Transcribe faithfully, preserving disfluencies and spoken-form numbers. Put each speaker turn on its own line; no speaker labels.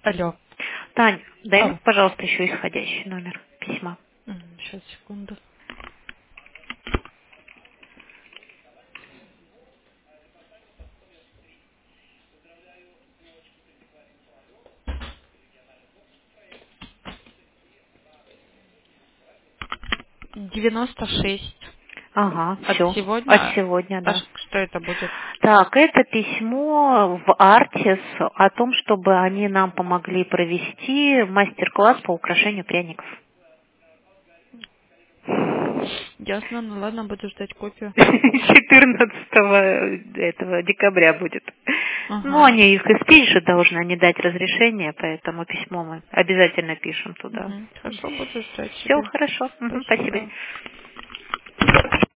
Алло.
Тань, дай мне,
Ау.
пожалуйста, еще исходящий номер письма.
Сейчас, секунду. девяносто шесть.
Ага,
От
все. От
сегодня.
сегодня,
А
да.
ш- что это будет?
Так, это письмо в Артис о том, чтобы они нам помогли провести мастер-класс по украшению пряников.
Ясно, ну ладно, буду ждать копию.
четырнадцатого этого декабря будет. Ну,
Ага.
они их испечь же должны, они дать разрешение, поэтому письмо мы обязательно пишем туда.
Угу. Хорошо, буду ждать
Все
тебе.
хорошо. Мгм, спасибо.
Спасибо.